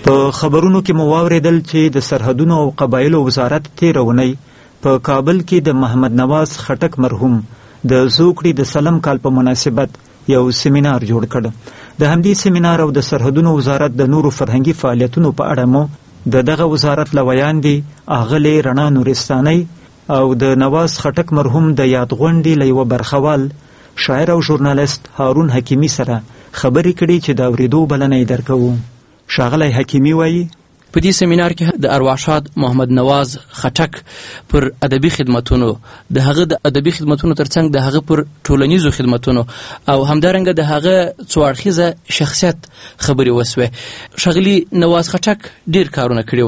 په خبرونو کې مو واورېدل چې د سرحدونو او قبایلو وزارت تېره اونۍ په کابل کې د محمد نواز خټک مرحوم د زوکړې د سلم کال په مناسبت یو سیمینار جوړ کړ. د همدې سیمینار او د سرحدونو وزارت د نورو فرهنګي فعالیتونو په اړه مو دغه وزارت له ویاندې اغلې رڼا نورستانۍ او د نواز خټک مرحوم د یاد غونډې له یوه برخوال شاعر او ژورنالیست هارون حکیمي سره خبرې کړي چې د اورېدو بلنه یې درکوو. ښاغلی حکیمي وایي په دې سیمینار کې د ارواښاد محمد نواز خټک پر ادبي خدمتونو، د هغه د ادبي خدمتونو ترڅنګ د هغه پر ټولنیزو خدمتونو او همدارنګه د هغه څو اړخیزه شخصیت خبرې وسوې. ښاغلي نواز خټک ډېر کارونه کړي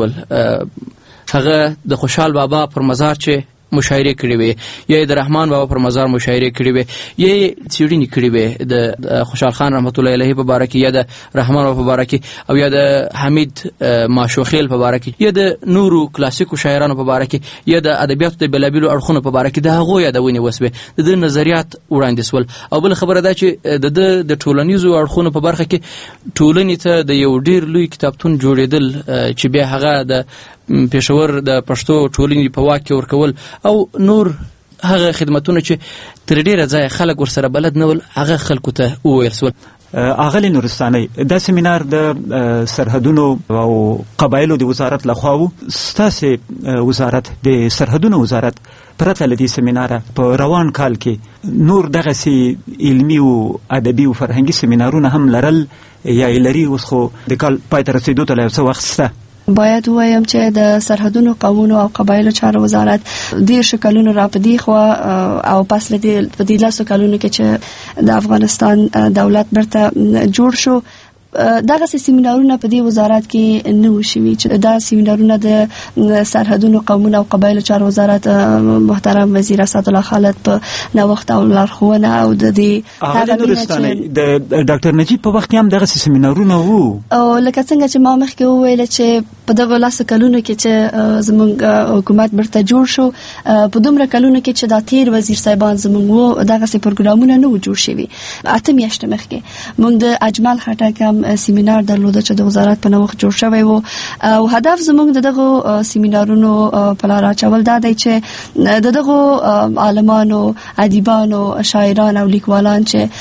ول. هغه د خوشحال بابا پر مزار چې مشاعرې کړې وې، یا د رحمان بابا پر مزار مشاعرې کړې وې، یا څېړنې کړې وې د خوشحال خان رحمت الله علیه په باره کې، یا د رحمان بابا په باره کې، او یا د حمید ماشوخیل په باره کې، یا د نورو کلاسیکو شاعرانو په باره کې، یا د ادبیاتو د بېلابېلو اړخونو په باره کې د هغو یادونې وسوې. د ده نظریات وړاندې سول. او بله خبره دا چې د ټولنیزو اړخونو په برخه کې ټولنې ته د یو ډېر لوی کتابتون جوړېدل چې بیا هغه د پېښور د پښتو ټولنې په واک کې ورکول او نور هغه خدمتونه چې تر ډېره ځایه خلک ورسره بلد نه ول، هغه خلکو ته وویل سول. اغلې نورستانۍ، دا سیمینار د سرحدونو او قبایلو د وزارت لخوا و. ستاسې وزارت د سرحدونو وزارت پرته له دې سیمیناره په روان کال کې نور دغسې علمي او ادبي او فرهنګي سیمینارونه هم لرل یا یې لري؟ اوس خو د کال پای ته رسېدو ته لا یو څه وخت شته. باید ووایم چې د سرحدونو قومونو او قبایلو چارو وزارت 10 کلونو را په دې خوا او پس له دې په 10 کلونو کې چې د افغانستان دولت برته جوړ شو، دغه سیمینارونه په دې وزارت کې نه و شوي چې دا سیمینارونه د سرحدونو قومونو او قبایلو چارو وزارت محترم وزیر اسد الله خالد په نوښت او لارښوونه او د دې هغه نورستانۍ د ډاکټر نجیب په وخت کې هم دغه سیمینارونه وو. او لکه څنګه چې ما مخکې وویل چې په دغه 10 کلونو کې چې زموږ حکومت برته جوړ شو، په دومره کلونو کې چې دا تیر وزیر صاحبان زموږ وو، دغه پروګرامونه نه و جوړ شوي. 8 میاشتې مخکې موږ د اجمل خټک هم سیمینار درلوده چې د وزارت په نوښت جوړ شوی و، او هدف زموږ د دغه سیمینارونو په لار اچول دا دی چې د دغه عالمانو، ادیبانو، شاعران او لیکوالان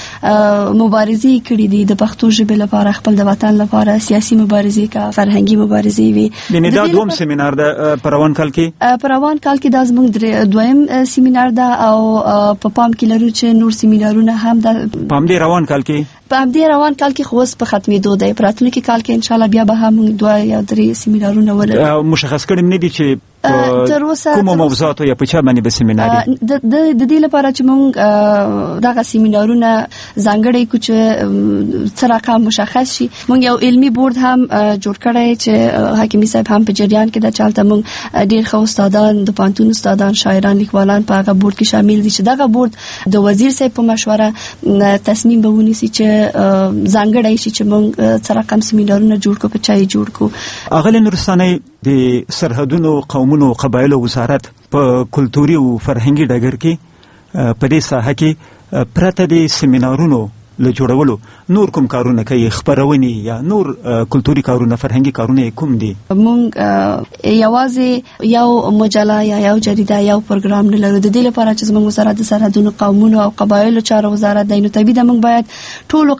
چې مبارزې کړي دي د پښتو ژبې لپاره، خپل د وطن لپاره، سیاسي مبارزې کا فرهنګي مبارزې وي. یعنی دا دوم سیمینار ده په روان کال کې؟ په روان کال کې دا زموږ دویم سیمینار ده، او په پام کې لرو چې نور سیمینارونه هم د په همدې روان کال کې خو اوس په ختمېدو دی. په راتلونکي کال کې انشاءالله بیا به هم 2 یا 3 سیمینارونه ولرو. مشخص کړي نه دي چې کومو موضوعاتو یا په چا باندې به سیمینار د دې لپاره چې موږ دغه سیمینارونه ځانګړی کو چې څه رقم مشخص شي. موږ یو علمي بورډ هم جوړ کړی چې حکیمي صاحب هم په جریان کې د چالت موږ ډېر ښه استادان، د پانتون استادان، شاعران، لیکوالان په هغه بورډ کې شامل دي چې دغه بورډ د وزیر صاحب په مشوره تصمیم به ونیسي چې ځانګړی شي چې موږ څه رقم سیمینارونه جوړ کو، په چا یې جوړ کو. اغلې نورستانۍ، د سرحدونو قومونو قبایلو وزارت په کلتوري او فرهنګي ډګر کې په دې ساحه کې پرته د سیمینارونو له جوړولو نور کوم کارونه کوي؟ خپرونې یا نور کلتوري کارونه، فرهنګي کارونه کوم دي؟ موږ یوازې یو مجله یا یو جریده یا یو پروګرام نه لرو. د دې لپاره چې زموږ وزارت د سرحدونو قومونو او قبایلو چارو وزارت دی، نو طبیعي ده موږ باید ټولو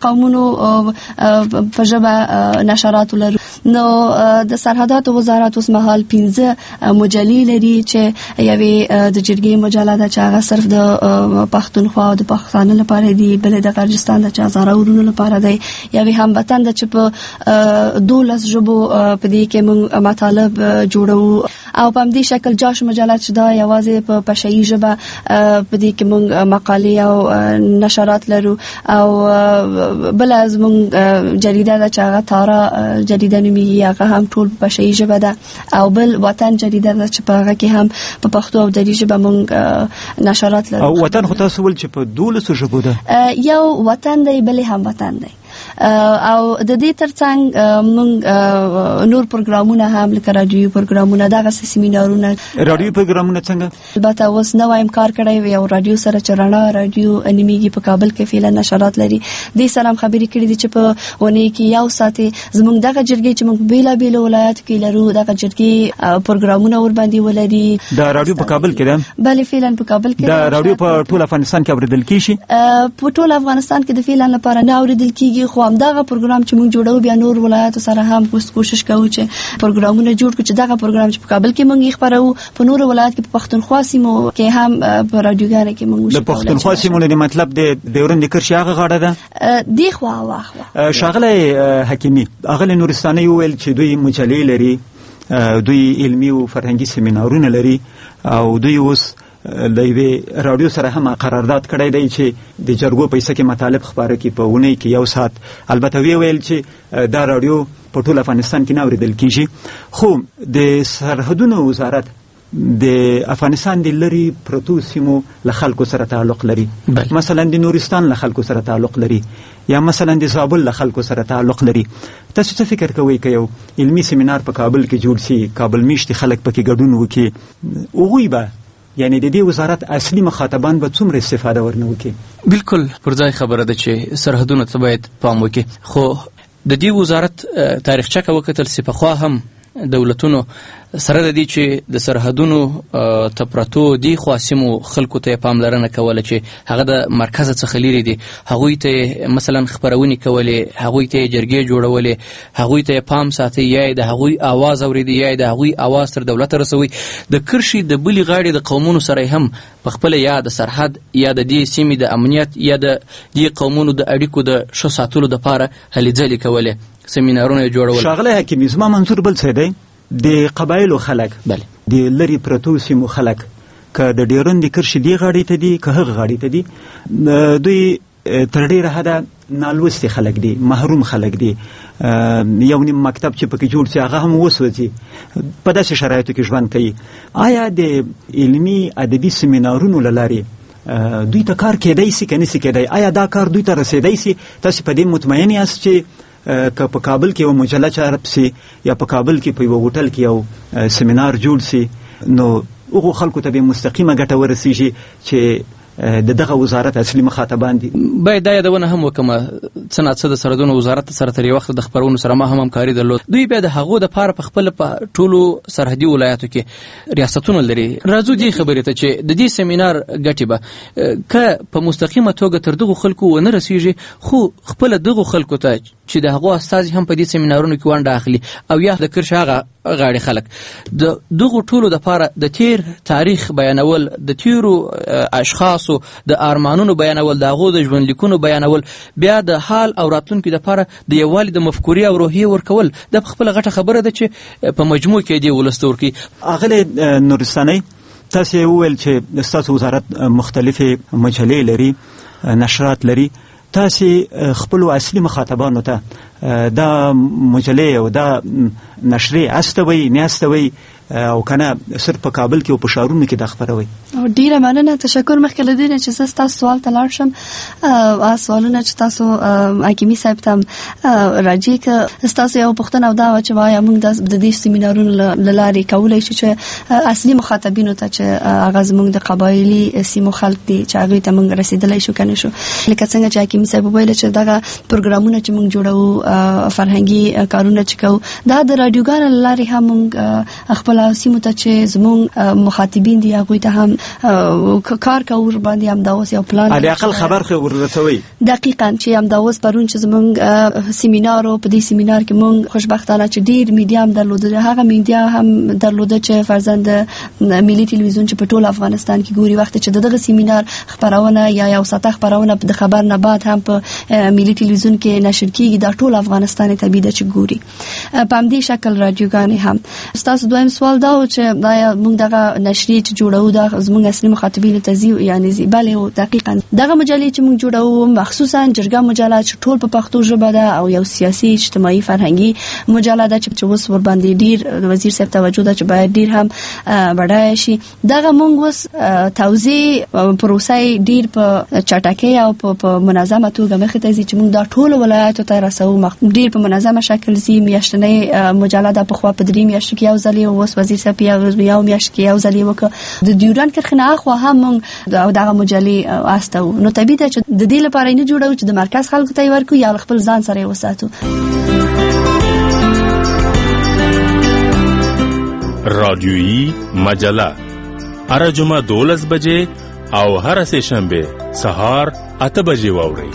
قومونو په ژبه نشرات ولرو. نو د سرحداتو وزارت اوس مهال 15 مجلې لري چې یوې د جرګې مجله ده چې هغه صرف د پښتونخوا او د پښتانه لپاره دی، بلې د غرجستان د هزاره ورونو لپاره دی، یوې هموطن ده چې په 12 ژبو په دې کې موږ مطالب جوړو. او په همدې شکل جاش مجله چې دا یوازې په پشهیي ژبه په دې کې موږ مقالې او نشرات لرو. او بل از موږ جریده ده چې هغه تاره جریده نومیږي، هغه هم ټول په پشهیي ژبه ده. او بل وطن جریده ده چې په هغه کې هم په پښتو او دري ژبه موږ نشرات لرو. او وطن خو تاسو ول چې په 12 ژبو ده؟ یو وطن دی، بل هم وطن دی. او د دې ترڅنګ موږ نور پروګرامونه هم لکه رادیو پروګرامونه دغه سیمینارونه رادیو پروګرامونه څنګه البته اوس نو ایم کار کړی یو رادیو سره چرنا رادیو انیمیږي په کابل کې فعلا نشرات لري د سلام خبري کړي دي چې په ونی کې یو ساتي زموږ دغه جرګې چې موږ بیل ولایت کې لرو دغه جرګې پروګرامونه ور باندې ولري دا رادیو په کابل کې ده بله فعلا په کابل کې دا رادیو په ټول افغانستان کې اوریدل کیږي په ټول افغانستان کې د فعلا لپاره نه اوریدل کیږي خو هم دغه پروګرام چې موږ جوړو بیا نور ولایت سره هم کوشش کوو چې پروګرامونه جوړ کړو چې دغه پروګرام چې په کابل کې موږ خبرو په نور ولایت کې په پښتونخوا سیمو کې هم په رادیوګانو کې موږ د پښتونخوا سیمو د مطلب د ډیورند کرښې هغه غاړه ده دی خو واخله شاغله حکیمی اغله نورستاني ویل چې دوی مجلې لري دوی علمي او فرهنګي سیمینارونه لري او دوی اوس د یوې رادیو سره هم قرارداد کړی دی چې د جرګو پیسې کې مطالب خبره کې په ونی کې یو سات البته ویل چې دا رادیو په ټول افغانستان کې نه اوریدل کیږي خو د سرحدونو وزارت د افغانستان د لري پروتو سیمو له خلکو سره تعلق لري مثلا د نورستان له خلکو سره تعلق لري یا مثلا د زابل له خلکو سره تعلق لري تاسو څه فکر کوئ که یو علمي سیمینار په کابل کې جوړ شي کابل میشتي خلک پکې ګډون وکړي هغوی به یعنی د دې وزارت اصلي مخاطبان به څومره استفاده ورنه وکړي بالکل پر ځای خبره ده چې سرحدونو ته باید پام وکړي خو د دې وزارت تاریخچه که وکتل سي پخوا هم دولتونو سره د دې چې د سرحدونو ته پرتو دي خوا سیمو خلکو ته پاملرنه کوله چې هغه د مرکز څخه لري دي هغوی ته مثلا خبرونې کولې هغوی ته جرګې جوړولې هغوی ته پام ساتي یا د هغوی आवाज اوریدي یا د هغوی आवाज تر دولت رسوي د کرشي د بلی غاړي د قومونو سره هم په خپل یا د سرحد یا د دې سیمې د امنیت یا د دې قومونو د اړیکو د ښه ساتلو لپاره هلې ځلې کولې سیمینارونه جوړول شاغله حکیمی زما منظور بل څه دی د قبایلو خلک د لری پروتو سیمو خلک که د ډیورند کرښې دی غاړې ته دي که هغه غاړې ته دي دوی تر ډیره حده نالوستي خلک دي محروم خلک دي یو نیم مکتب چې پکې جوړ شي هغه هم وسوځي په داسې شرایطو کې ژوند کوي آیا د علمي ادبي سیمینارونو له لارې دوی ته کار کېدای سي که نسي کېدای آیا دا کار دوی ته رسېدای سي تاسو په دې مطمئن یاست چې که په کابل کې یو مجله چاپ سي یا په کابل کې په یو هوټل کې یو سیمینار جوړ سي نو هغو خلکو ته به مستقیمه ګټه ورسیږي چې دغه وزارت اصلي مخاطبان دي باید دا یادونه هم وکړم څه ناڅه د سرحدونو وزارت سره تر یو وخت د خبرونو سره ما هم همکاري درلود دوی بیا د هغو دپاره په خپل په ټولو سرحدي ولایاتو کې ریاستونه لري راځو دې خبرې ته چې د دې سیمینار ګټې به که په مستقیمه توګه تر دغو خلکو ونه رسیږي خو خپله دغو خلکو ته چې د هغو استازي هم په دې سیمینارونو کې ونډه اخلي او یا د کرښې هغه غاړې خلک د دغو ټولو دپاره د تیر تاریخ بیانول د تیرو اشخاصو د ارمانونو بیانول د هغو د ژوند لیکونو بیانول بیا د حال او راتلونکي دپاره د یووالي د مفکورې او روحیې ورکول دا په خپله غټه خبره ده چې په مجموع کې دې ولس ته ورکوي اغلې نورستانۍ تاسې وویل چې ستاسو وزارت مختلفې مجلې لري نشرات لري تاسې خپلو اصلي مخاطبانو ته دا مجلې او دا نشرې استوئ نه استوئ او کنه صرف په کابل کې او په ښارونو کې د خبروي ډیره مننه تشکر مخکې له دې چې زه ستاسو سوال ته لاړ شم سوالونه چې تاسو حکیمي صاحب ته راځي که ستاسو یو پوښتنه او دا چې وایا موږ د دې سیمینارونو له لارې کولی شو چې اصلي مخاطبینو ته چې هغه زموږ د قبایلي سیمو خلک دي چې هغوی ته موږ رسېدلی شو که نه شو لکه څنګه چې حکیمي صاحب وویل چې دغه پروګرامونه چې موږ جوړوو فرهنګي کارونه چې کوو دا د راډیوګانو له لارې هم موږ خپل سیمو ته چې زموږ مخاطبین دي هغوی ته هم کار کوو باندې هم دا اوس یو پلان عقل خبر خو ورسوي دقیقاً چې هم دا اوس پرون چې زموږ سیمینار او په دې سیمینار کې موږ خوشبختانه چې ډیر میډیا هم درلوده هغه میډیا هم درلوده چې فرزند ملي ټلویزیون چې په ټول افغانستان کې ګوري وخت چې دغه سیمینار خبرونه یا یو ساته خبرونه د خبر نه بعد هم په ملي ټلویزیون کې نشر کیږي دا ټول افغانستان ته بيد چې ګوري په همدې شکل راډیوګانې هم تاسو دویم سوال دا و چې دا موږ دغه نشریه چې جوړو دا زموږ اصلي مخاطبینو ته یعنی بله دقیقاً دغه مجلې چې موږ جوړو مخصوصا جرګه مجله چې ټول په پښتو ژبه ده او یو سیاسي اجتماعي فرهنګي مجله ده چې اوس ور باندې ډیر وزیر صاحب توجه ده چې باید ډیر هم بډای شي. دغه موږ اوس توزیع پروسه ډیر په چټکۍ او په منظمه توګه مخې ته ځي چې موږ دا ټول ولایتو ته رسو ډیر په منظمه شکل زی میاشتنۍ مجله ده په خوا په 3 میاشتو کې یو ځل اوس وزیر صاحب یو میاشت کې یو ځل وکړه د ډیورند کرخنه اخوا هم موږ دغه مجلې واستو. نو طبيعي ده چې د دې لپاره نه جوړو چې د مرکز خلکو ته ورکو یا خپل ځان سره وساتو. رادیویی مجله هر جمعه 12 بجې او هر سه شنبه سهار 8 بجې واورئ.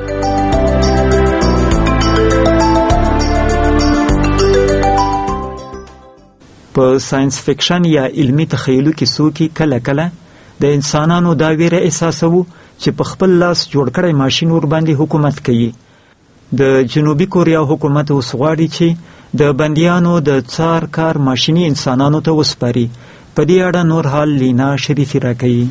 په ساينس فکشن یا علمی تخیلو کې څوک کله کله د انسانانو دا ویره احساسوي چې په خپل لاس جوړ کړی ماشين ور باندې حکومت کوي. د جنوبي کوریا حکومت اوس غواړي چې د بنديانو د څار کار ماشيني انسانانو ته وسپاري. په دې اړه نور حال لینا شریفي راکوي.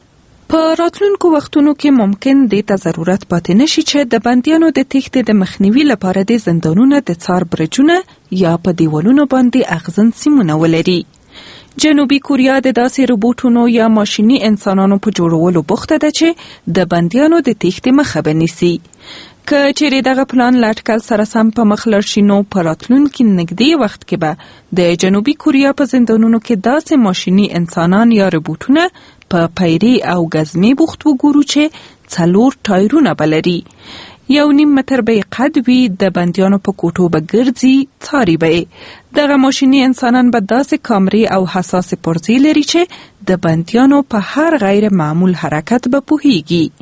په راتلونکو وختونو کې ممکن دې ته ضرورت پاتې نشي چې د بنديانو د تېښتې د مخنیوي لپاره د زندانونو د څار برجونه یا په دیوالونو باندې اغزن سیمونه ولري. جنوبي کوریا د داسې روبوټونو یا ماشيني انسانانو په جوړولو بوخته ده چې د بنديانو د تېښتې مخه ونیسي. که چیرې دغه پلان له اټکل سره سم په مخ لاړ شي نو په راتلونکي نږدې وخت کې به د جنوبي کوریا په زندانونو کې داسې ماشيني انسانان یا روبوټونه په پیری او غزمې بوخت وګورو چې 4 ټایرونه بلري، 1.5 متر به قد وي، د بندیانو په کوټو به ګرځي، څاري به. دغه ماشيني انسانان به داسې کامرې او حساس پرزې لري چې د بندیانو په هر غیر معمول حرکت به پوهیږي.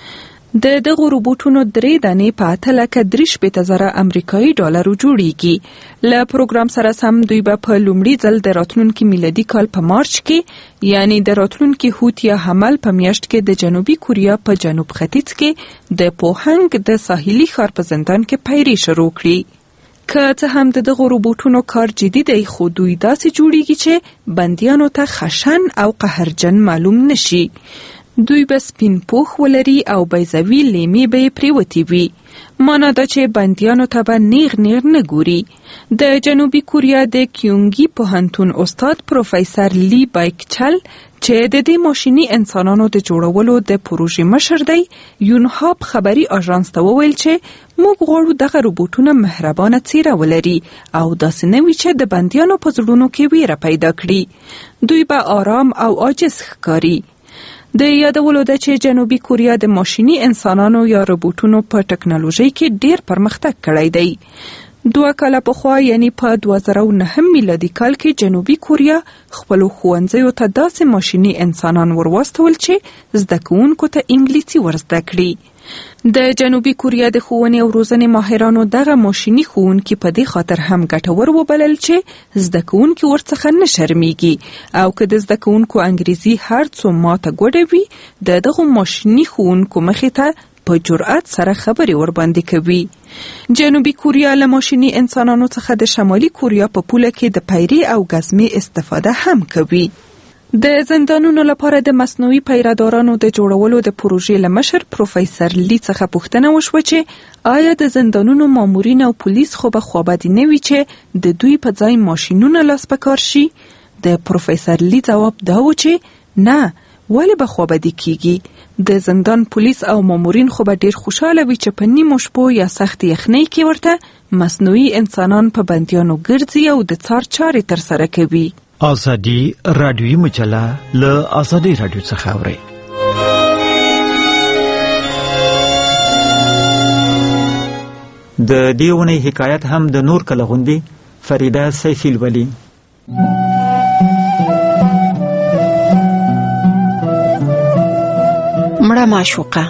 د دغه روبوټونو 3 دانې په 8,300,000 امریکایي ډالرو جوړیږي. له پروګرام سره سم دوی به په لومړي ځل د راتلونکي میلادي کال په مارچ کې یعنی د راتلونکي هوت یا حمل په میاشت کې د جنوبي کوریا په جنوب ختیځ کې د پوهنګ د ساحلي ښار په زندان کې پیری شروع کړي. که څه هم د دغه روبوټونو کار جدي دی خو دوی داسې جوړیږي چې بندیانو ته خشن او قهرجن معلوم نشي. دوی به سپین پوخ ولري او بیضوي لیمې به پریوتي وي. مانا دا چې بندیانو ته به نیغ نه ګوري. د جنوبي کوریا د کیونګي پوهنتون استاد پروفیسور لی بایکچل چې د دې ماشيني انسانانو د جوړولو د پروژې مشر دی یونهاب خبري اژانس ته وویل چې موږ غواړو دغه روبوټونه مهربانه څیره ولري او داسې نه وي چې د بندیانو په زړونو کې ویره پیدا کړي. دوی به آرام او عاجز ښکاري. د یادولو ده چې جنوبي کوریا د ماشيني انسانانو یا روبوټونو په ټکنالوژي کې ډیر پرمختګ کړی دی. 2 کاله پخوا یعنی په 2009 میلادي کال کې جنوبي کوریا خپل ښوونځیو ته داسې ماشيني انسانان ورواستول چې زده کوونکو ته انګلیسي ورزده کړي. د جنوبي کوریا د ښوونې او روزنې ماهرانو دغه ماشيني ښوونکي په دې خاطر هم ګټور وبلل چې زده کوونکي ورڅخه نه شرمېږي او که د زده کوونکو انګریزي هر څو ماته ګوډه وي د دغه ماشيني ښوونکو مخې ته په جرأت سره خبرې ورباندې کوي. جنوبي کوریا له ماشيني انسانانو څخه د شمالي کوریا په پوله کې د پیری او غزمې استفاده هم کوي. د زندانونو لپاره د مصنوعي پیرهدارانو د جوړولو د پروژې له مشر پروفیسور لی څخه پوښتنه وشوه چې آیا د زندانونو مامورین او پولیس خو به خوابدي نه وي چې د دوی په ځای ماشینونه لاس په کار شي؟ د پروفیسور لی ځواب دا و چې نه، ولې به خوابدي کیږي؟ د زندان پولیس او مامورین خو به ډیر خوشاله وي چې په نیمو شپو یا سخت یخنۍ کې ورته مصنوعي انسانان په بندیانو ګرځي او د څار چارې ترسره کوي. آزادی رادیویی مجله له آزادی رادیو څخه اورئ. د دې ونې حکایت هم د نور کله غوندې فریده سیفی الولي. مړه معشوقه.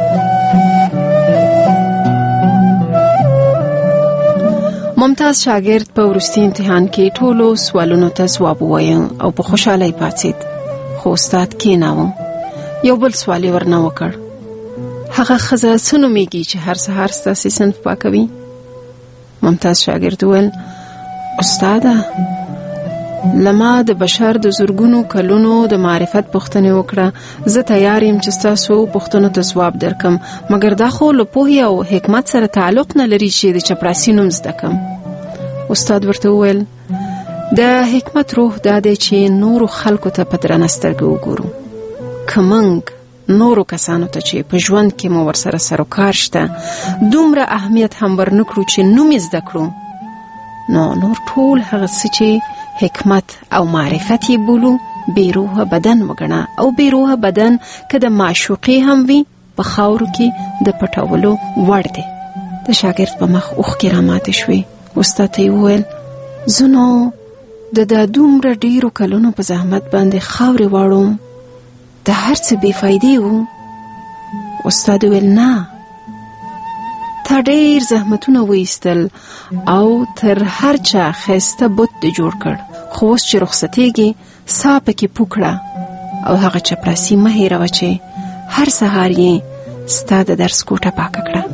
ممتاز شاګرد په وروستي امتحان کې ټولو سوالونو ته ځواب ووایه او په خوشحالۍ پاڅېد. خو استاد کېناوه. یو بل سوال یې ورنه وکړ. هغه ښځه څه نومیږي چې هر سهار ستاسې صنف پاکوي؟ ممتاز شاګرد وویل استاده لما د بشر د زرګونو کلونو د معرفت پوښتنه وکړه، زه تیار یم چې تاسو پوښتنو ته ځواب درکم، مګر دا خو له پوهې او حکمت سره تعلق نه لري چې د چپړاسي نوم زده کم. استاد ورته وویل د حکمت روح دا دی چې نورو خلکو ته په درنه سترګه وګورو. که موږ نورو کسانو ته چې په ژوند کې مو ورسره سروکار شته دومره اهمیت هم ورنکړو چې نوم یې زده کړو، نو نور ټول هغه څه چې حکمت او معرفت یې بولو بې روحه بدن وګڼه، او بې روحه بدن که د معشوقې هم وي په خاورو کې د پټولو وړ دی. د شاګرد په مخ اوښکې راماتې شوې. استاد ته یې وویل زه نو د دومره ډیرو کلونو په زحمت باندې خاورې واړوم، د هر څه بې فایدې وو. استاد ویل نه، تا ډیر زحمتونه وایستل او تر هر چا ښایسته بت دې جوړ کړ، خو اوس چې رخصتېږې سا پکې پوکړه او هغه چپړاسي مه هېروه چې هر سهار یې ستا د درس کوټه پاکه کړه.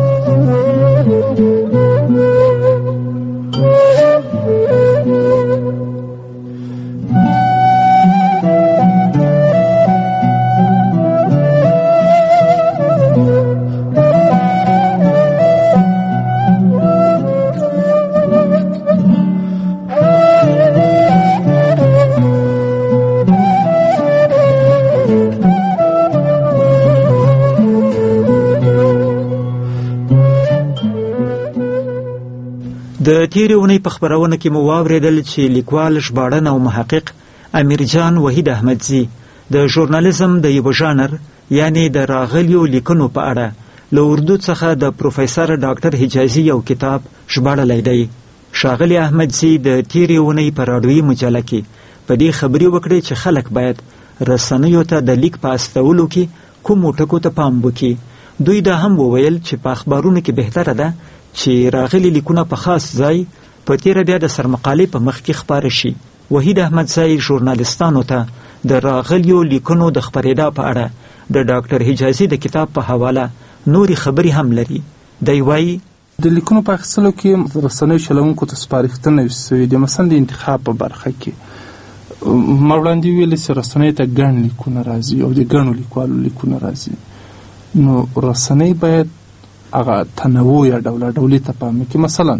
د تیرې اونۍ په خپرونه کې مو واورېدل چې لیکوال، ژباړن او محقق امیرجان وحید احمدزي د ژورنالیزم د یو ژانر یعنی د راغلیو لیکنو په اړه له اردو څخه د پروفیسر ډاکټر حجازي یو کتاب ژباړلی دی. ښاغلي احمدزي د تیرې اونۍ په راډیویي مجله کې په دې خبرې وکړې چې خلک باید رسنیو ته د لیک په استولو کې کومو ټکو ته پام وکړي. دوی دا هم وویل چې په اخبارونو کې بهتره ده چې راغلي لیکونه په خاص ځای په تیره بیا د سرمقالې په مخ کې خپاره شي. وحید احمدزی ژورنالیستانو ته د راغلیو لیکنو د خپرېدا په اړه د ډاکټر حجازي د کتاب په حواله نوري خبرې هم لري. دی وایي د لیکنو په اخیستلو کې رسنیو چلوونکو ته سپارښتنه شوې ده، مثلا د انتخاب په برخه کې ما وړاندې ویلې چې رسنیو ته ګڼ لیکونه راځي او د ګڼو لیکوالو لیکونه راځي، نو رسنۍ باید هغه تنوع یا ډولې ته پام وکړي. مثلا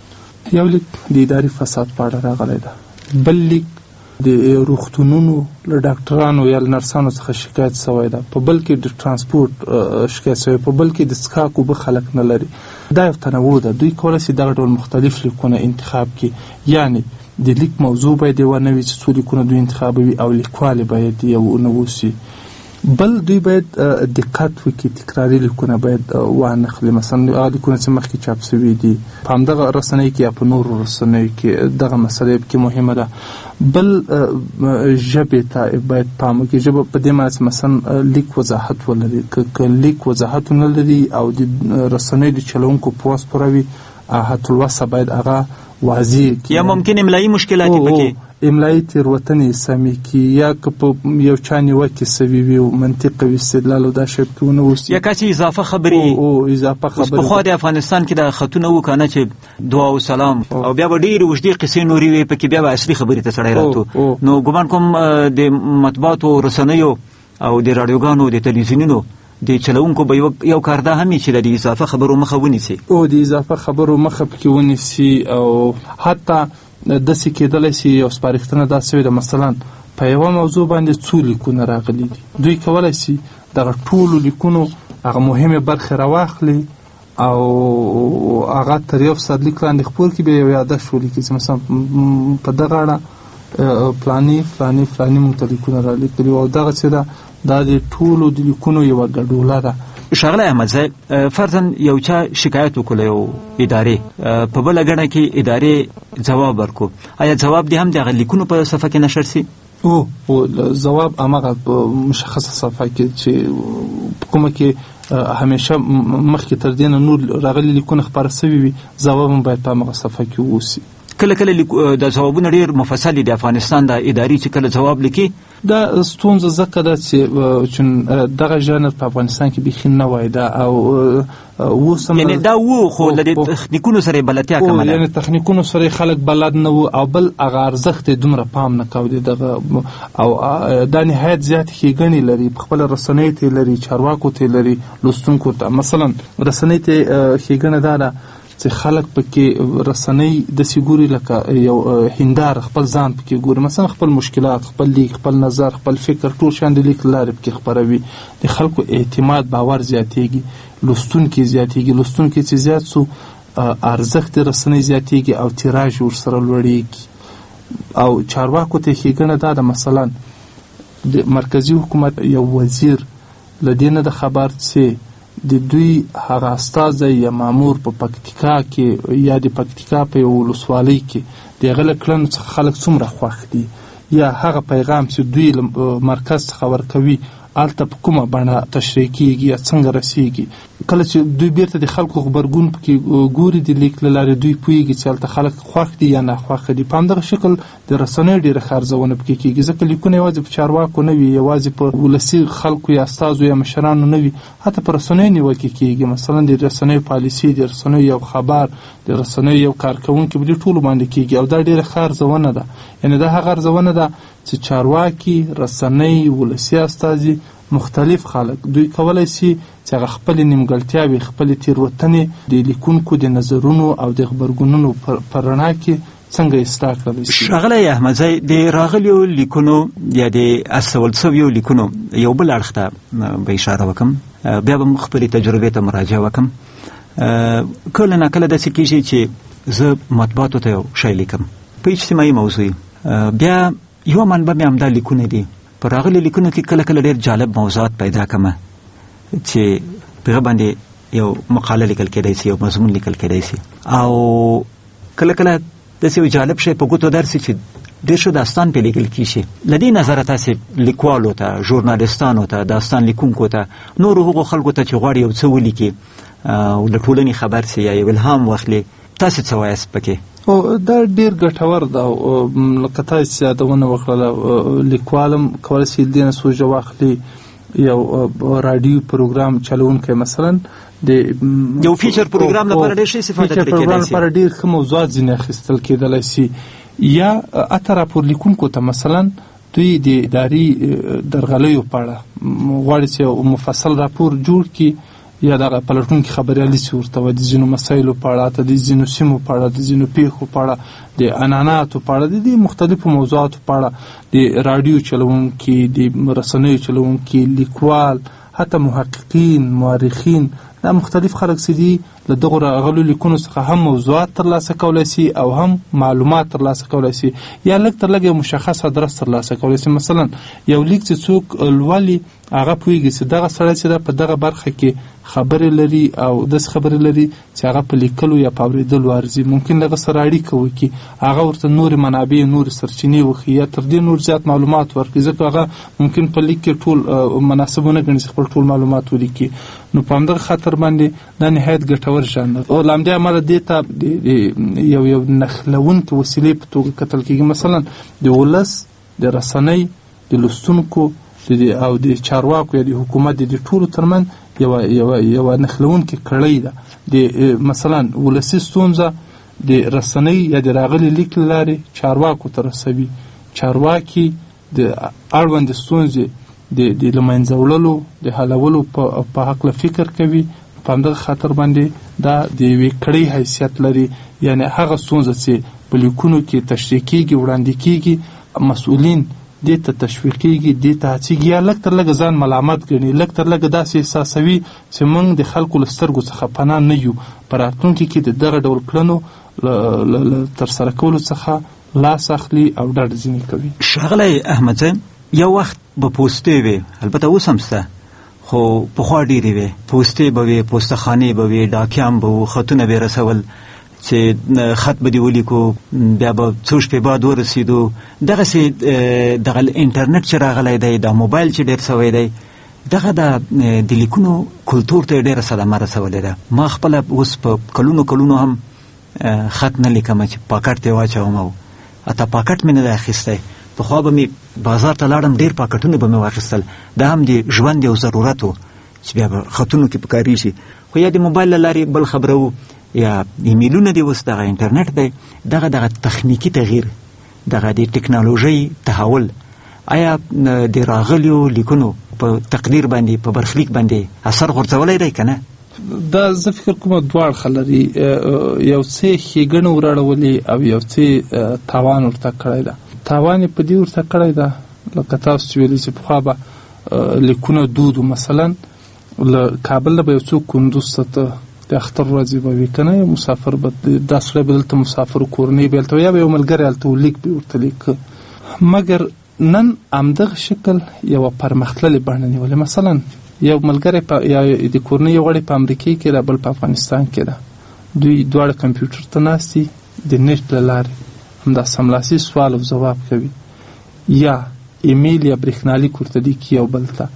یو لیک د اداري فساد په اړه راغلی ده، بل لیک د روغتونونو له ډاکټرانو یا نرسانو څخه شکایت شوی ده، په بل کې د ترانسپورټ شکایت شوی، په بل کې د څښاک اوبه خلک نه لري. دا یو تنوع ده. دوی کولی شي دغه ډول مختلف لیکونه انتخاب کړي، یعنی د لیک موضوع باید یوه نه وي چې څو لیکونه دوی انتخابوي او لیکوال باید یو نه اوسي. بل دوی باید دقت وکړي، تکراري لیکونه باید وانخلي. مثلا هغه لیکونه چې مخکې چاپ شوي دي په همدغه رسنیو کې یا په نورو رسنیو کې دغه مسله پکې مهمه ده. بل ژبې ته باید پام وکړي. ژبه په دې معنی چې مثلا لیک وضاحت ولري، که لیک وضاحت ونه لري او د رسنیو د چلوونکو په وس پوره وي، حت الوسه باید هغه واضح کړي. یا ممکن املایي مشکلات پکې املایي تېروتنې سمې کړي، یا که په یو چا نیوکې سوي وي او منطق او استدلال او دا شی پکې ونه اوسي، یا کاسې اضافه خبرې اضافه خبرې. پخوا د افغانستان کې د خطونه وو کنه چې دعا او سلام او بیا به ډېرې اوږدې قصې نورې وي، پکې بیا به اصلي خبرې ته سړی راتو. نو ګمان کوم د مطبوعاتو رسنیو او د راډیوګانو د تلویزیونونو د چلوونکو به یو کار دا هم چې د اضافه خبرو مخه ونیسي، او د اضافه خبرو مخه پکې ونیسي. او حتی داسې کېدلی شي یو سپارښتنه دا شوې ده، مثلا په یوه موضوع باندې څو لیکونه راغلي دي، دوی کولی شي دغه ټولو لیکونو هغه مهمې برخې راواخلي او هغه تر یو صد لیک لاندې خپور کړي، بیا یو یادښت ولیکي چې مثلا په دغه اړه فلاني فلاني فلاني موږ ته لیکونه رالیکلي او دغه چې ده دا د ټولو د لیکونو یوه ګډوله ده. ښاغلی احمدزی، فرضاً یو چا شکایت وکړو یو ادارې په بله ګڼه کې ادارې ځواب ورکړو، آیا ځواب دې هم د هغه لیکونو په صفحه کې نشر سي؟ او ځواب هماغه مشخصه صفحه کې چې کومه کې همیشه مخکې تر دې نه نور راغلي لیکونه خپاره سوي وي، ځواب هم باید په هماغه صفحه کې واوسي. کله کله د ځوابونه ډیر مفصل دي. افغانستان د اداري چې کله جواب لیکي دا ستونزه ځکه ده چې دغه ژانر په افغانستان کې بیخي نه وای دا او اوس یعنی دا وو خو له تخنیکونو سره بلدتیا کمه ده. یعنی تخنیکونو سره خلک بلد نه وو او بل هغه ارزښت دومره پام نه کاوه دغه او دا نهایت زیات ښېګڼې لري. په خپله رسنیو ته لري، چارواکو ته لري، لوستونکو ته. مثلا رسنۍ ته ښېګڼه دا ده چې خلک پکې رسنۍ داسې ګوري لکه یو هنداره، خپل ځان پکې ګوري. مثلا خپل مشکلات، خپل لیک، خپل نظر، خپل فکر، ټول شیان د لیک لارې پکې خپروي. د خلکو اعتماد، باور زیاتېږي، لوستونکي زیاتېږي. لوستونکي چې زیات سو ارزښت د رسنۍ زیاتېږي او تیراژ ورسره لوړېږي. او چارواکو ته ښېګڼه دا ده مثلا د مرکزي حکومت یو وزیر له دې نه د خبر چې د دوی هغه استازی یا مامور په پکتیکا کې یا د پکتیکا په یو ولسوالۍ کې د هغه له کړنو څخه خلک څومره خوښ دي، یا هغه پیغام چې دوی مرکز څخه ورکوي هلته په کومه بڼه تشریح کېږي یا څنګه رسېږي. کله چې دوی بیرته د خلکو غبرګون پکې ګوري د لیک له لارې دوی پوهېږي چې هلته خلک خوښ دي یا ناخوښه دي. په همدغه شکل د رسنیو ډېره ښه ارزونه پکې کېږي ځکه لیکونه یوازې په چارواکو نه وي، یوازې په ولسي خلکو یا استازو یا مشرانو نه وي، حتی په رسنیو نیوکې کېږي. مثلا د رسنیو پالیسي، د رسنیو یو خبر، د رسنیو یو کارکوونکی په دې ټولو باندې کېږي او دا ډېره ښه ارزونه ده. یعنې دا هغه ارزونه ده چې چارواکي، رسنۍ، ولسي استازي، مختلف خلک دوی کولای شي چې هغه خپل نیمګړتیاوې، خپل تېروتنې د لیکونکو د نظرونو او د غبرګونونو په رڼا کې څنګه اصلاح کړلی شي. ښاغلی احمدزی، د راغلیو لیکونو یا د استول شویو لیکونو یو بل اړخ ته به اشاره وکړم، بیا به خپلې تجربې ته مراجعه وکړم. کله ناکله داسې کېږي چې زه مطبوعاتو ته یو شی لیکم په اجتماعي موضوع، بیا یو منبع مې همدا لیکونه دي. په راغلي لیکونو کې کله کله ډېر جالب موضوعات پیدا کړم چې په هغه باندې یو مقاله لیکل کېدای شي، یو مضمون لیکل کېدای شي، او کله کله داسې یو جالب شی په ګوتو درسي چې ډېر ښه داستان پرې لیکل کېږي. له دې نظره تاسې لیکوالو ته، ژورنالستانو ته، داستان لیکونکو ته، نورو هغو خلکو ته چې غواړي یو څه ولیکي او له ټولنې خبر شي یا یو الهام واخلي، تاسې څه وایاست پکې؟ دا ډیر ګټور ده. لکه تاسې یادونه وکړله، لیکوالم کولی شي دې نه سوژه واخلي، یو راډیو پروګرام چلونکی مثلا د یو فیچر پروګرام لپاره ډېر ښه استفاده ترې کېدای شي. فیچر پروګرام لپاره ډېر ښه موضوعات ځینې اخیستل کېدلی شي. یا اته راپور لیکونکو ته مثلا دوی د اداري درغلیو په اړه غواړي چې یو مفصل راپور جوړ کړي، یا دغه پلټونکي خبریالي چې ورته وایي د ځینو مسایلو په اړه، د ځینو سیمو په اړه، د ځینو پیښو په اړه، د عنعناتو په اړه، د دې مختلفو موضوعاتو په اړه د راډیو چلوونکي، د رسنیو چلوونکي، لیکوال، حتی محققین، مورخین، دا مختلف خلک چې دي له دغو راغلو لیکونو څخه هم موضوعات ترلاسه کولی شي او هم معلومات ترلاسه کولی شي، یا لږ تر لږه یو مشخص ادرس ترلاسه کولی شي. مثلا یو لیک چې څوک لولي هغه پوهېږي چې دغه سړی چې ده په دغه برخه کې خبرې لري او داسې خبرې لري چې هغه په لیکلو یا په اورېدلو ارزي. ممکن دغه سره اړیکه وکړي، هغه ورته نورې منابع، نورې سرچینې وښيي، یا تر دې نور زیات معلومات ورکړي، ځکه هغه ممکن په لیک کې ټول مناسب ونه ګڼي چې خپل ټول معلومات ولیکي. نو په همدغه خاطر باندې دا نهایت ګټور ژانر او له همدې امله دې ته یو نښلونکې وسیلې په توګه کتل کېږي. مثلا د ولس، د رسنۍ، د لوستونکو او د چارواکو یا د حکومت د ټولو ترمنځ یو نښلونکې کړۍ ده. د مثلا ولسي ستونزه د رسنۍ یا د راغلي لیک له لارې چارواکو ته رسوي، چارواکي د اړوندې ستونزې د له منځه وړلو، د حلولو په هکله فکر کوي. په همدغه خاطر باندې دا د یوې کړۍ حیثیت لري. یعنې هغه ستونزه چې په لیکونو کې تشریح کېږي، وړاندې کېږي، مسؤلین دې ته تشویقېږي، دې ته هڅېږي، یا لږ تر لږه ځان ملامت ګڼي، لږ تر لږه داسې احساسوي چې موږ د خلکو له سترګو څخه پناه نه یو. په راتلونکي کې د دغه ډول کړنو ترسره کولو څخه لاس اخلي او ډډ ځینې کوي. ښاغلی احمدزی، یو وخت به پوستې وې، البته اوس هم شته، خو پخوا ډېرې وې. پوستې به وې، پوستخانې به وې، ډاکیان به وو، خطونه به یې رسول چې خط به دې ولیکو، بیا به څو شپې بعد ورسېدو. دغسې دغه انټرنیټ چې راغلی دی، دا موبایل چې ډېر شوی دی، دغه د لیکونو کلتور ته یې ډېره صدمه رسولې ده. ما خپله اوس په کلونو هم خط نه لیکم چې پاکټ ته واچوم او اته پاکټ مې نه دی اخیستی. پخوا به مې بازار ته لاړم ډېر پاکټونه به مې واخیستل. دا هم د ژوند یو ضرورت و چې بیا به خطونو کې پکارېږي. خو یا د موبایل له لارې بل خبره و یا ایمیلونه دی، اوس دغه انټرنیټ دی، دغه تخنیکي تغییر، دغه د ټکنالوژۍ تحول آیا د راغلیو لیکونو په تقدیر باندې په برخلیک باندې اثر غورځولی دی که نه؟ دا زه فکر کوم دواړه خلري، یو څه ښېګڼه وراړولې او یو څه تاوان ورته کړی ده. تاوان یې په دې ورته کړی ده لکه تاسو چې ویلي چې پخوا به لیکونه دود و، مثلا له کابل نه به یو څوک کندوز ته د اختر ورځې به وي که نه، یو مسافر به دا سړی به دلته مسافر کورنۍ به هلته یا به یو ملګری هلته لیک به ورته لیکه. مګر نن همدغه شکل یوه پرمختللې بڼه نیولې. مثلا یو ملګری یا د کورنۍ یو غړی په امریکې کې ده، بل په افغانستان کې ده، دوی دواړه کمپیوټر ته ناست دي، د نیټ له لارې همدا سملاسي سوال او ځواب کوي یا ایمیل یا برېښنالیک ورته لیکي یو بل ته.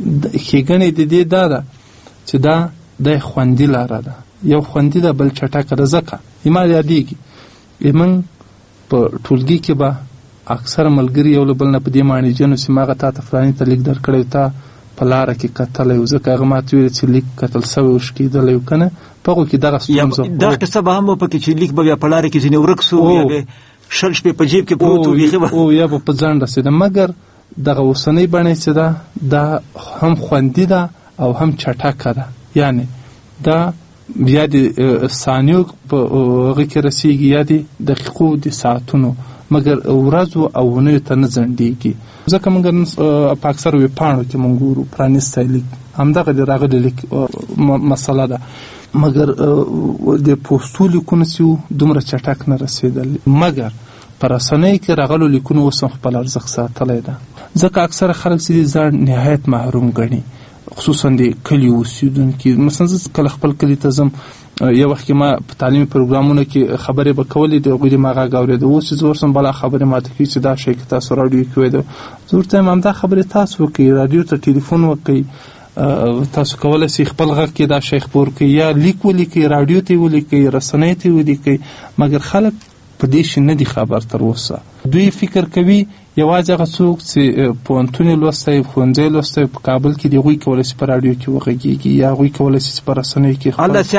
ښېګڼې د دې دا ده چې دا د خوندي لاره ده، یو خوندي ده بل چټکه ده. ځکه ما یادېږي موږ په ټولګي کې به اکثر ملګري یو له بل نه په دې مانیجنو چې ما هغه تا ته فلاني ته لیک درکړی، تا په لاره کې کتلی و، ځکه هغه ما ته ویل چې لیک کتل سوی و شکېدلی و که نه. په هغو کې دغه ستونزه دا قصه به هم پکې چې لیک به بیا په لاره کې ځینې ورک سو یا به شل شپې په جیب کې پروت و بیخي یا به په ځان رسېده. مګر دغه اوسنۍ بڼه چې ده دا هم خوندي ده او هم چټکه ده، یعنې دا یا د ثانیو په هغه کې رسېږي یا د دقیقو د ساعتونو، مګر ورځو او اونیو ته نه ځنډېږي. ځکه موږ په اکثر ویبپاڼو کې موږ ګورو پرانیستی لیک، همدغه د راغلي لیک مسله ده. مګر د پوسټو لیکونه چې وو دومره چټک نه رسېدل. مګر په رسنیو کې راغلو لیکونو اوس هم خپل ارزښت ساتلی ده، ځکه اکثره خلک چې دي ځان نهایت محروم ګڼي، خصوصا د کلیو اوسېدونکي. مثلا زه کله خپل کلي ته ځم، یو وخت کې ما په تعلیمي پروګرامونو کې خبرې به کولې، د هغوی د ما غږ اورېده. اوس چې زه ورسم بله خبرې ماته کوي چې دا شی که تاسو راډیو کې ویده، زه ورته یم همدا خبرې تاسو وکړئ، راډیو ته ټلیفون وکړئ، تاسو کولی شئ خپل غږ کې دا شی خپور کړئ یا لیک ولیکئ، راډیو ته یې ولیکئ، رسنیو ته یې ولیکئ. مګر خلک په دې شي نه دي خبر تر اوسه. دوی فکر کوي یوازې هغه څوک چې پوهنتون یې لوستی، ښوونځی یې لوستی په کابل کې دي، هغوی کولی شي په راډیو کې وغږېږي یا هغوی کولی شي چې په رسنیو کې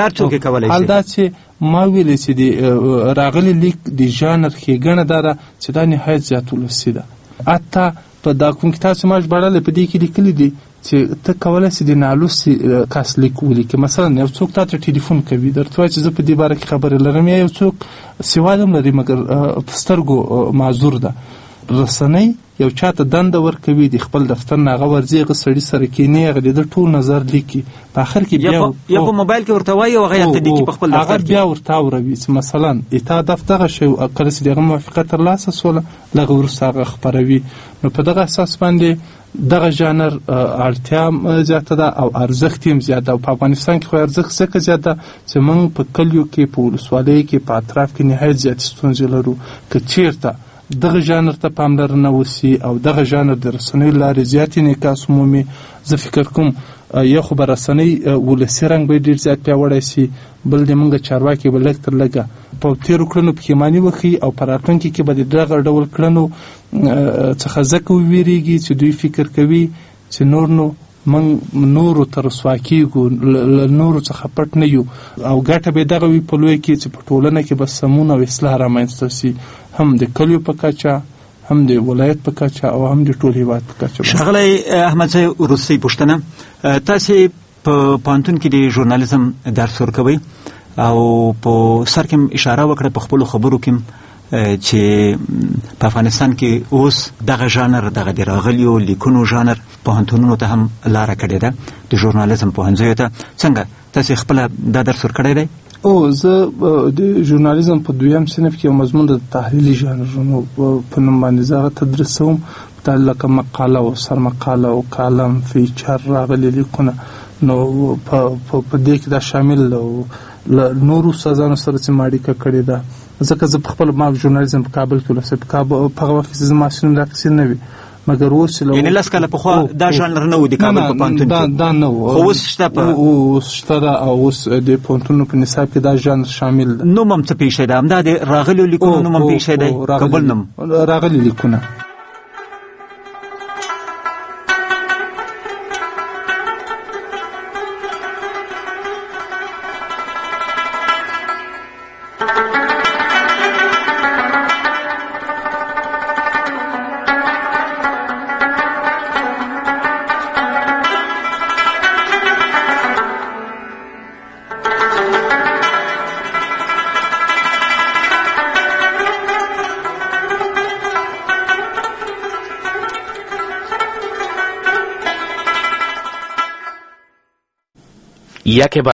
حال دا چې ما ویلې چې د راغلي لیک د ژانر ښېګڼه دا ده چې دا نهایت زیات ولسي ده. حتی په دا کوم کتاب چې ما ژباړلی په دې کې لیکلي دي چې ته کولی شي د نالوستي کس لیک ولیکې. مثلا یو څوک تا ته ټلیفون کوي، درته وایي چې زه په دې باره کې خبرې لرم، یا یو څوک سواد هم لري مګر په سترګو معذور ده. رسنۍ یو چاته دنده ورکوي، د خپل دفتر نه هغه ورځي، هغه سړي سره کښېني، هغه د ده ټول نظر لیکي، په آخر کې بیا یا په موبایل کې ورته وایي او هغه هلته لیکي په خپل دفتر کې، هغه بیا ورته اوروي چې مثلا تا دغه شی کله چې د هغه موافقه ترلاسه سوله له هغه وروسته هغه خپروي. نو په دغه اساس باندې دغه ژانر اړتیا زیاته ده او ارزښت یې هم زیات ده. او په افغانستان کې خو ارزښت ځکه زیات ده چې موږ په کلیو کې، په ولسوالیو کې، په اطراف کې نهایت زیاتې ستونزې لرو. که چیرته دغه ژانر ته پاملرنه وسي او دغه ژانر د رسنیو لارې زیات انعکاس ومومي، زه فکر کوم یو خو به رسنۍ ولسي رنګ به ډېر زیات پیاوړی سي، بل د موږ چارواکي به لږ تر لږه په تېرو کړنو پښیماني وښیي او په راتلونکي کې به د دغه ډول کړنو څخه ځکه وویرېږي چې دوی فکر کوي چې موږ نورو ته رسوا کېږو، له نورو څخه پټ نه یو، او ګټه به دغه وي په لوی کې چې په ټولنه کې به سمون او اصلاح رامنځته سي، هم د کلیو په کچه، هم د ولایت په کچه او هم د ټول هیواد په کچه. ښاغلی احمدزی وروستۍ پوښتنه، تاسې په پوهنتون کې د ژورنالیزم درس ورکوئ او په سر کې اشاره وکړه په خپلو خبرو کې چې په افغانستان کې اوس دغه ژانر، دغه د راغلیو لیکونو ژانر پوهنتونونو ته هم لاره کړې ده، د ژورنالیزم پوهنځیو ته. څنګه تاسې خپله دا درس ورکړی دی؟ زه د ژورنالیزم په دویم صنف کې یو مضمون د تحلیلي ژانرونو په نوم باندې زه هغه تدریسوم، لکه مقاله او سرمقاله او کالم، فیچر، راغلي لیکونه. نو په دې کې دا شامل له نورو استادانو سره چې ما اړیکه کړې ده، ځکه زه په خپل ما ژورنالیزم په کابل کې ولوستی، په هغه وخت کې زما سینم دا کیسې نه وي، مګر اوس یعنې 10 کاله پخوا دا ژانر نه و د کابل په پوهنتون کې دا نه و خو اوس شته ده او اوس د پوهنتونونو په نصاب کې دا ژانر شامل ده. نوم هم څه پیښی ده همدا د راغلیو لیکونو نوم هم پیښی دی که بل نوم راغلي لیکونه ya que